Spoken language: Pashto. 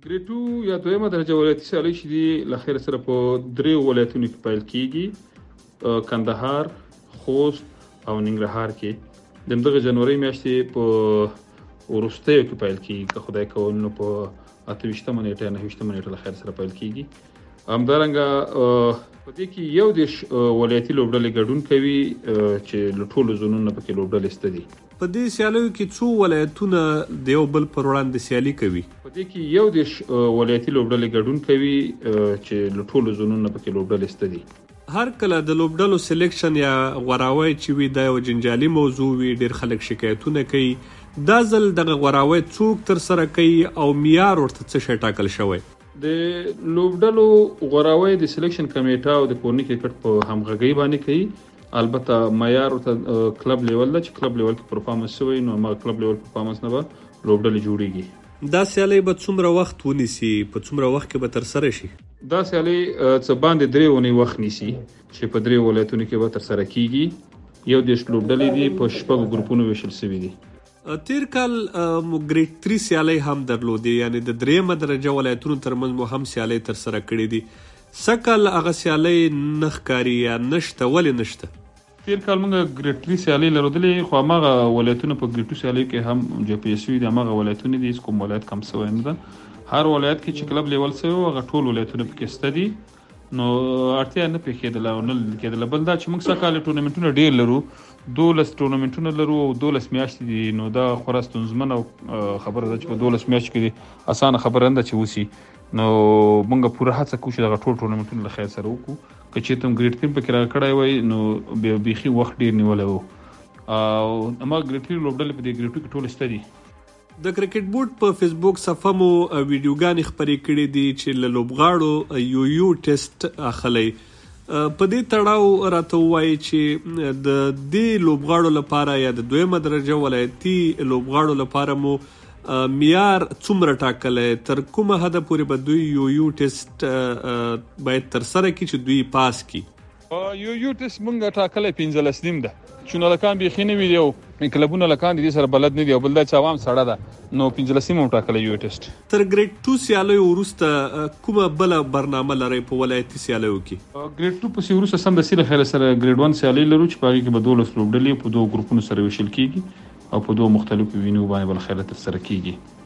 ګریډ 2 یا دویمه درجه ولایتي سیالۍ چې دي له خیر سره په 3 ولایتونو کې پیل کیږي، کندهار، خوست او ننګرهار کې. د همدغه جنوري میاشتې په وروستیو کې پیل کیږي، که خدای کول نو په 28مه نیټه 29مه نیټه له خیر سره پیل کیږي. همدارنګه په دې کې یو دیش ولایتي لوبډلې ګډون کوي چې له ټولو زونونو پکې لوبډلې شته دي. په دې سیالیو کې څو ولایتونه د یو بل پر وړاندې سیالي کوي؟ په دې کې یو دیش ولایتي لوبډلې ګډون کوي چې له ټولو زونونو پکې لوبډلې شته دي. هر کله د لوبډلو سلیکشن یا غوراوی چې وي دا یو جنجالي موضوع وي، ډېر خلک شکایتونه کوي. دا ځل دغه غوراوی څوک ترسره کوي او معیار ورته څه شی ټاکل شوی؟ د لوبډلو غوراوی د سلیکشن کمیټه او د کورني کرکټ په همغږۍ باندې کوي. البته معیار ورته کلب لیول ده چې کلب لیول کې پرفارمنس شوی نو هغه کلب لیول پرفارمنس نه به لوبډلې جوړیږي. دا سیالۍ به څومره وخت ونیسي؟ په څومره وخت کې به ترسره شي؟ دا سیالۍ څه باندې 3 اونۍ وخت نیسي چې په 3 ولایتونو کې به ترسره کیږي. یو دیش لوبډلې دي په 6 ګروپونو ویشل شوي دي. تیر کال مو ګریډ 3 سیالۍ هم درلودې، یعنی د 3مه درجه ولایتونو ترمنځ مو هم سیالۍ ترسره کړې دي. سکل هغه سیالۍ نه ښکاري یا نشته؟ ولې نشته؟ تیر کال موږ ګریډ 3 سیالۍ لرودلې، خو هماغه ولایتونه په ګریډ 2 سیالۍ کې هم جپې شوي دي. هماغه ولایتونه دي، کوم ولایت کم شوی نه ده. هر ولایت کې چې کلب لیول شوی هغه ټول ولایتونه پکې شته دي، نو اړتیا نه پېښېدله او نه لیدل کېدله. بل دا چې موږ سږکال ټورنمنټونه ډېر لرو، 12 ټورنمنټونه لرو او 12 میاشتې دي، نو دا خورا ستونزمنه خبره ده چې په 12 میاشتو کې اسانه خبره نه ده چې وشي. نو موږ پوره هڅه کوو چې دغه ټول ټورنمنټونه له خیر سره وکړو. که چېرته هم ګریډ 3 پکې راکړی وای نو بیا بیخي وخت ډېر نیولی و. او هماغه ګریډ 3 لوبډلې په دې ګریډ 2 کې ټولې شته دي. د کرکټ بورډ په فیسبوک صفحه مو ویډیوګانې خپرې کړې دي چې له لوبغاړو یو ټیسټ اخلي. په دې تړاو راته ووایي چې د دې لوبغاړو لپاره یا د 2مه درجه ولایتي لوبغاړو لپاره مو معیار څومره ټاکلی؟ تر کومه حده پورې به دوی یو ټیسټ باید ترسره کړي چې دوی پاس کړي؟ یو ټیسټ موږ ټاکلی 15 نیم ده. چونه لکان بیخي نه وي دی او کلبونه لکان دي سره بلد نه دي او بل دا چې عوام سړه ده نو 15 نیم ټاکلی یو ټیسټ. تر ګریډ 2 سیالیو وروسته کومه بله برنامه لرئ په ولایتي سیالیو کې؟ ګریډ 2 پسې وروسته سمدستي له خیره سره ګریډ 1 سیالۍ لرو چې په هغې کې به 12 لوبډلې په 2 ګروپونو سره ویشل کیږي او په 2 مختلفو وینو باندې به له خیره ترسره کیږي.